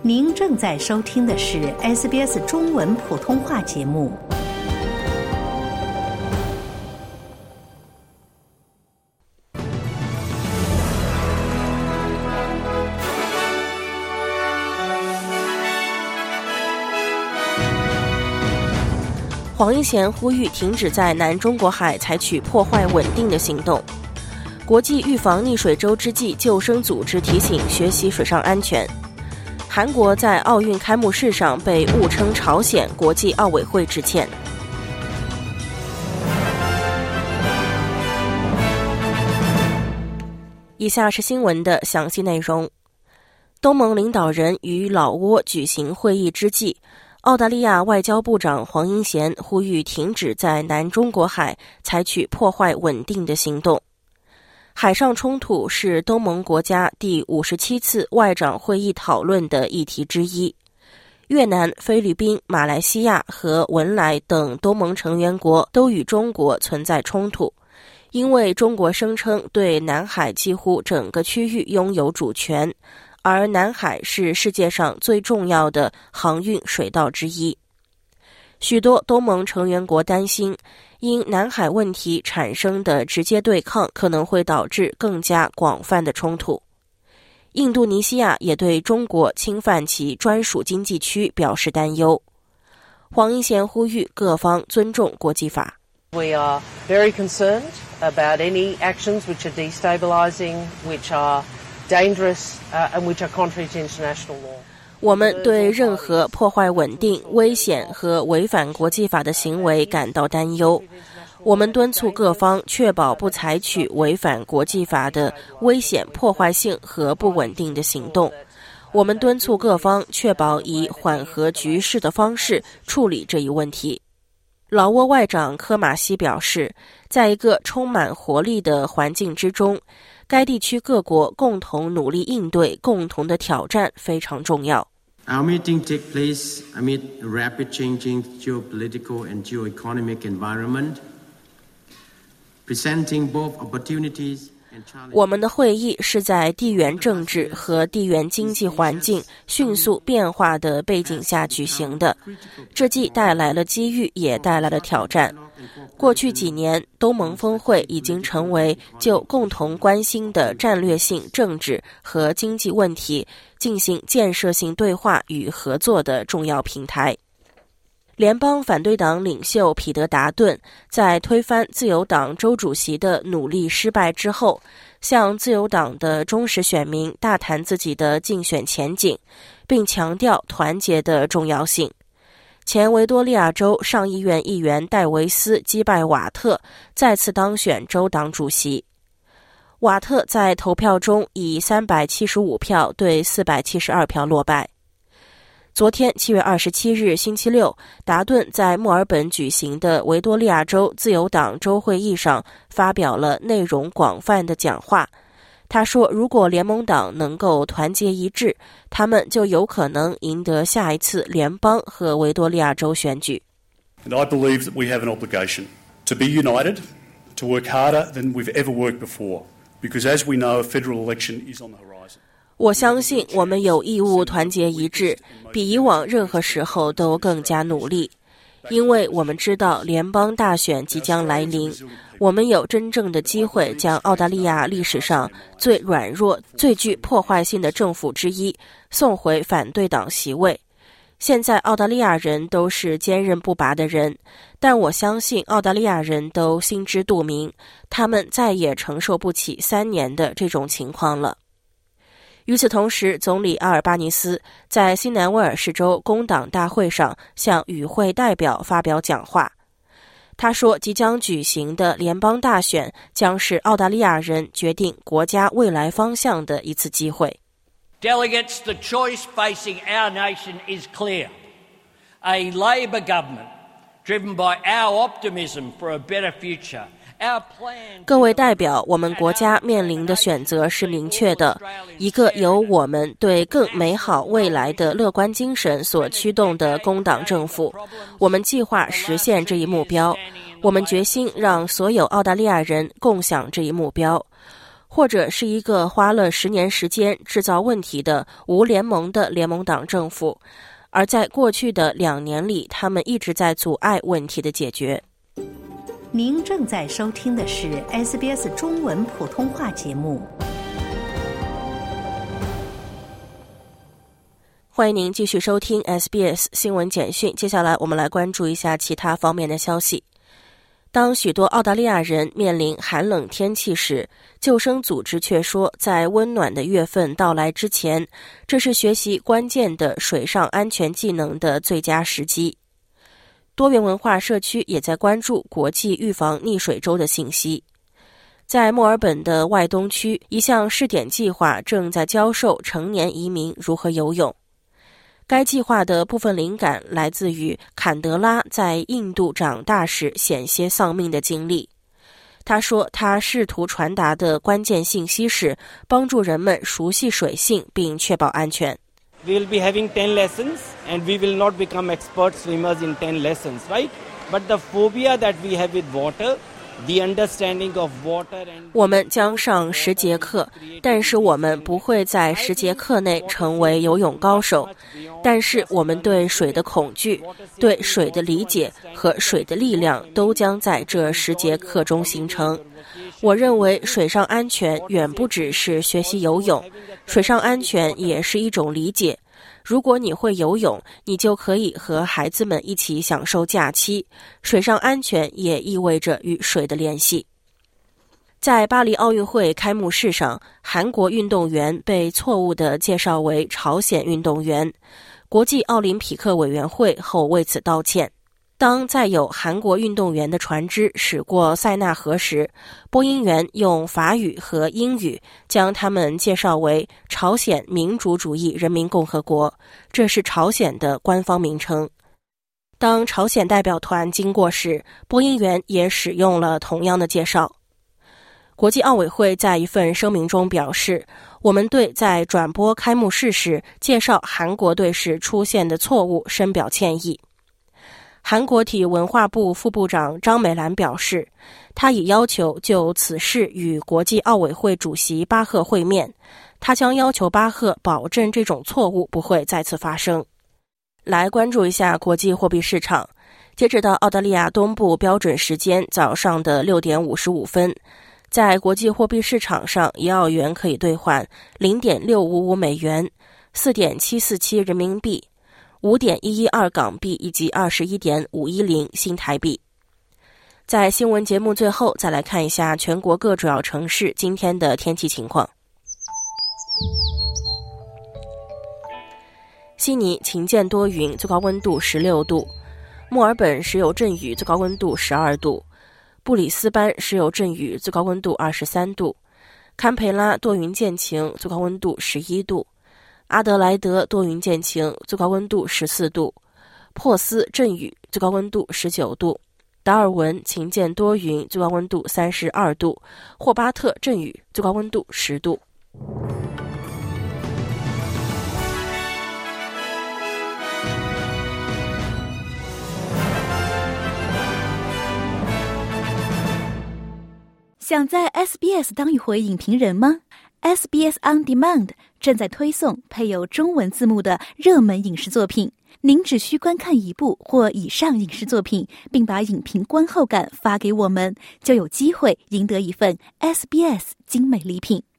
您正在收听的是 SBS 中文普通话节目。 黄英贤呼吁停止在南中国海采取破坏稳定的行动。国际预防溺水周之际，救生组织提醒学习水上安全。韩国在奥运开幕式上被误称朝鲜，国际奥委会致歉。以下是新闻的详细内容。东盟领导人与老挝举行会议之际，澳大利亚外交部长黄英贤呼吁停止在南中国海采取破坏稳定的行动。海上冲突是东盟国家第57次外长会议讨论的议题之一。越南、菲律宾、马来西亚和文莱等东盟成员国都与中国存在冲突，因为中国声称对南海几乎整个区域拥有主权，而南海是世界上最重要的航运水道之一。许多东盟成员国担心，因南海问题产生的直接对抗可能会导致更加广泛的冲突。印度尼西亚也对中国侵犯其专属经济区表示担忧。黄英贤呼吁各方尊重国际法。 We are very concerned about any actions which are destabilizing, which are dangerous, and which are contrary to international law. 我们对任何破坏稳定、危险和违反国际法的行为感到担忧。我们敦促各方确保不采取违反国际法的危险、破坏性和不稳定的行动。我们敦促各方确保以缓和局势的方式处理这一问题。老挝外长科马西表示，在一个充满活力的环境之中，该地区各国共同努力应对共同的挑战非常重要。 Our meeting take place amid a rapid changing geopolitical and geo-economic environment, presenting both opportunities and challenges. 我们的会议是在地缘政治和地缘经济环境迅速变化的背景下举行的，这既带来了机遇，也带来了挑战。过去几年，东盟峰会已经成为就共同关心的战略性政治和经济问题进行建设性对话与合作的重要平台。联邦反对党领袖彼得·达顿在推翻自由党州主席的努力失败之后，向自由党的忠实选民大谈自己的竞选前景，并强调团结的重要性。前维多利亚州上议院议员戴维斯击败瓦特，再次当选州党主席。瓦特在投票中以375票对472票落败。昨天7月27日星期六，达顿在墨尔本举行的维多利亚州自由党州会议上发表了内容广泛的讲话。他说，如果联盟党能够团结一致，他们就有可能赢得下一次联邦和维多利亚州选举。 And I believe that we have an obligation to be united, to work harder than we've ever worked before, because as we know, a federal election is on the horizon. 我相信我们有义务团结一致，比以往任何时候都更加努力，因为我们知道联邦大选即将来临。我们有真正的机会将澳大利亚历史上最软弱、最具破坏性的政府之一送回反对党席位。现在澳大利亚人都是坚韧不拔的人，但我相信澳大利亚人都心知肚明，他们再也承受不起3年的这种情况了。与此同时，总理阿尔巴尼斯在新南威尔士州工党大会上向与会代表发表讲话。他说，即将举行的联邦大选将是澳大利亚人决定国家未来方向的一次机会。 Delegates, the choice facing our nation is clear. A Labor government driven by our optimism for a better future. 各位代表，我们国家面临的选择是明确的，一个由我们对更美好未来的乐观精神所驱动的工党政府。我们计划实现这一目标，我们决心让所有澳大利亚人共享这一目标。 或者是一个花了10年时间制造问题的无联盟的联盟党政府，而在过去的2年里，他们一直在阻碍问题的解决。 您正在收听的是 SBS 中文普通话节目。 欢迎您继续收听 SBS 新闻简讯，接下来我们来关注一下其他方面的消息。当许多澳大利亚人面临寒冷天气时，救生组织却说，在温暖的月份到来之前，这是学习关键的水上安全技能的最佳时机。多元文化社区也在关注国际预防溺水周的信息。在墨尔本的外东区，一项试点计划正在教授成年移民如何游泳。该计划的部分灵感来自于坎德拉在印度长大时险些丧命的经历。他说，他试图传达的关键信息是帮助人们熟悉水性并确保安全。 We will be having 10 lessons and we will not become expert swimmers in 10 lessons, right? But the phobia that we have with water, the understanding of water and 我们将上10节课，但是我们不会在10节课内成为游泳高手。但是我们对水的恐惧、对水的理解和水的力量都将在这10节课中形成。我认为水上安全远不只是学习游泳，水上安全也是一种理解。如果你会游泳，你就可以和孩子们一起享受假期。水上安全也意味着与水的联系。在巴黎奥运会开幕式上，韩国运动员被错误地介绍为朝鲜运动员。国际奥林匹克委员会后为此道歉。当载有韩国运动员的船只驶过塞纳河时，播音员用法语和英语将他们介绍为朝鲜民主主义人民共和国，这是朝鲜的官方名称。当朝鲜代表团经过时，播音员也使用了同样的介绍。国际奥委会在一份声明中表示，我们对在转播开幕式时介绍韩国队时出现的错误深表歉意。韩国体育文化部副部长张美兰表示，他已要求就此事与国际奥委会主席巴赫会面，他将要求巴赫保证这种错误不会再次发生。来关注一下国际货币市场。截止到澳大利亚东部标准时间早上的6点55分，在国际货币市场上，1澳元可以兑换 0.655 美元、4.747 人民币、5.112港币以及 21.510 新台币。在新闻节目最后，再来看一下全国各主要城市今天的天气情况。悉尼晴间多云，最高温度16度；墨尔本时有阵雨，最高温度12度；布里斯班时有阵雨，最高温度23度；堪培拉多云见晴，最高温度11度；阿德莱德多云见晴，最高温度14度；珀斯阵雨，最高温度19度；达尔文晴间多云，最高温度32度；霍巴特阵雨，最高温度10度。 想在 SBS 当一回影评人吗？ SBS On Demand 正在推送配有中文字幕的热门影视作品，您只需观看一部或以上影视作品，并把影评观后感发给我们，就有机会赢得一份 SBS 精美礼品。